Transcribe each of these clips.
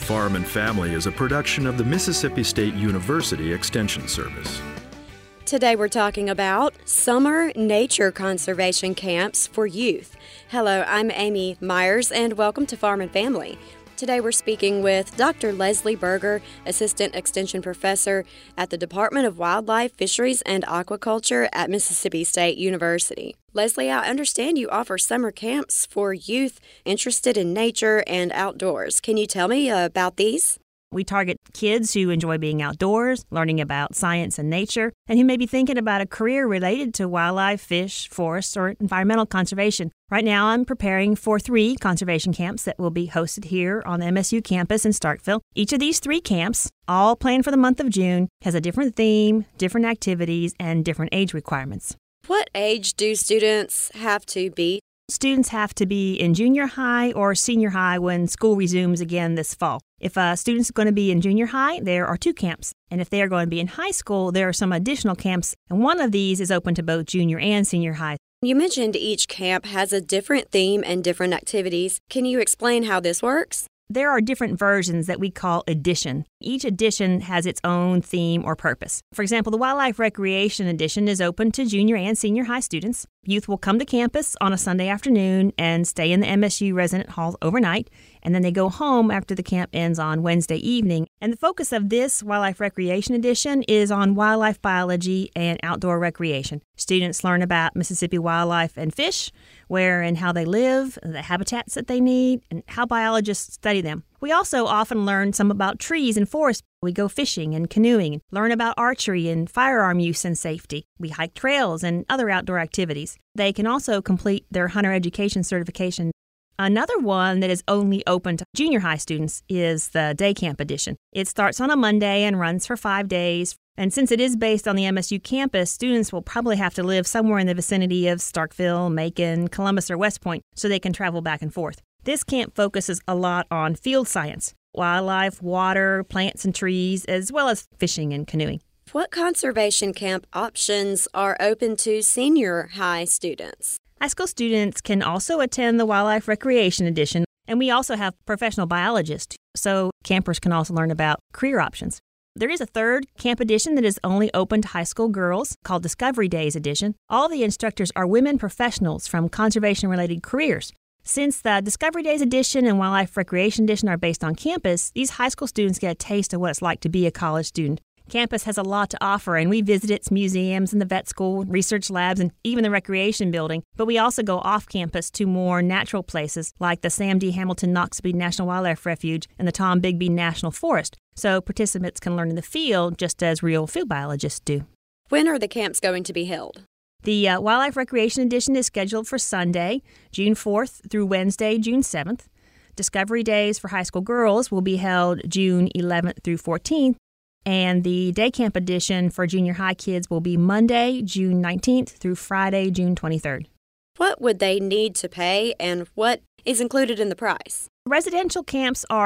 Farm and Family is a production of the Mississippi State University Extension Service. Today we're talking about summer nature conservation camps for youth. Hello, I'm Amy Myers, and welcome to Farm and Family. Today we're speaking with Dr. Leslie Berger, Assistant Extension Professor at the Department of Wildlife, Fisheries, and Aquaculture at Mississippi State University. Leslie, I understand you offer summer camps for youth interested in nature and outdoors. Can you tell me about these? We target kids who enjoy being outdoors, learning about science and nature, and who may be thinking about a career related to wildlife, fish, forests, or environmental conservation. Right now, I'm preparing for 3 conservation camps that will be hosted here on the MSU campus in Starkville. Each of these 3 camps, all planned for the month of June, has a different theme, different activities, and different age requirements. What age do students have to be? Students have to be in junior high or senior high when school resumes again this fall. If a student's going to be in junior high, there are 2 camps. And if they are going to be in high school, there are some additional camps. And one of these is open to both junior and senior high. You mentioned each camp has a different theme and different activities. Can you explain how this works? There are different versions that we call edition. Each edition has its own theme or purpose. For example, the Wildlife Recreation Edition is open to junior and senior high students. Youth will come to campus on a Sunday afternoon and stay in the MSU resident hall overnight, and then they go home after the camp ends on Wednesday evening. And the focus of this Wildlife Recreation Edition is on wildlife biology and outdoor recreation. Students learn about Mississippi wildlife and fish, where and how they live, the habitats that they need, and how biologists study them. We also often learn some about trees and forests. We go fishing and canoeing, learn about archery and firearm use and safety. We hike trails and other outdoor activities. They can also complete their hunter education certification. Another one that is only open to junior high students is the Day Camp Edition. It starts on a Monday and runs for 5 days. And since it is based on the MSU campus, students will probably have to live somewhere in the vicinity of Starkville, Macon, Columbus, or West Point so they can travel back and forth. This camp focuses a lot on field science, wildlife, water, plants and trees, as well as fishing and canoeing. What conservation camp options are open to senior high students? High school students can also attend the Wildlife Recreation Edition, and we also have professional biologists, so campers can also learn about career options. There is a 3rd camp edition that is only open to high school girls called Discovery Days Edition. All the instructors are women professionals from conservation-related careers. Since the Discovery Days Edition and Wildlife Recreation Edition are based on campus, these high school students get a taste of what it's like to be a college student. Campus has a lot to offer, and we visit its museums and the vet school, research labs, and even the recreation building. But we also go off campus to more natural places like the Sam D. Hamilton Knoxville National Wildlife Refuge and the Tom Bigby National Forest, so participants can learn in the field just as real field biologists do. When are the camps going to be held? The Wildlife Recreation Edition is scheduled for Sunday, June 4th through Wednesday, June 7th. Discovery Days for high school girls will be held June 11th through 14th. And the Day Camp Edition for junior high kids will be Monday, June 19th through Friday, June 23rd. What would they need to pay, and what is included in the price? Residential camps are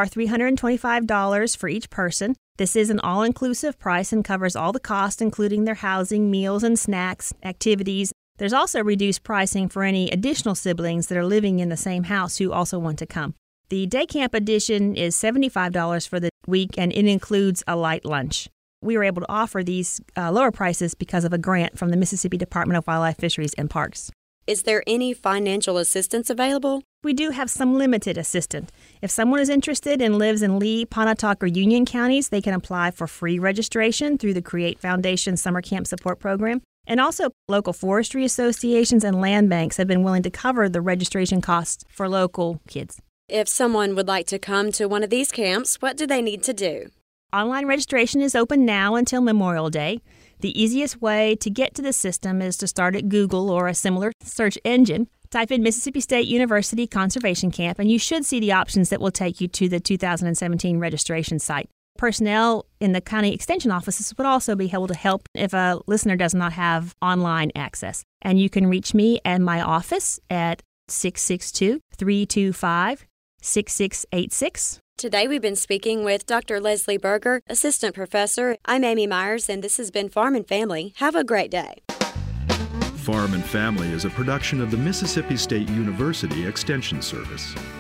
$325 for each person. This is an all-inclusive price and covers all the costs, including their housing, meals and snacks, activities. There's also reduced pricing for any additional siblings that are living in the same house who also want to come. The Day Camp Edition is $75 for the week, and it includes a light lunch. We were able to offer these lower prices because of a grant from the Mississippi Department of Wildlife, Fisheries, and Parks. Is there any financial assistance available? We do have some limited assistance. If someone is interested and lives in Lee, Pontotoc, or Union counties, they can apply for free registration through the Create Foundation Summer Camp Support Program. And also, local forestry associations and land banks have been willing to cover the registration costs for local kids. If someone would like to come to one of these camps, what do they need to do? Online registration is open now until Memorial Day. The easiest way to get to the system is to start at Google or a similar search engine. Type in Mississippi State University Conservation Camp, and you should see the options that will take you to the 2017 registration site. Personnel in the county extension offices would also be able to help if a listener does not have online access. And you can reach me at my office at 662-325-6686. Today we've been speaking with Dr. Leslie Berger, Assistant Professor. I'm Amy Myers, and this has been Farm and Family. Have a great day. Farm and Family is a production of the Mississippi State University Extension Service.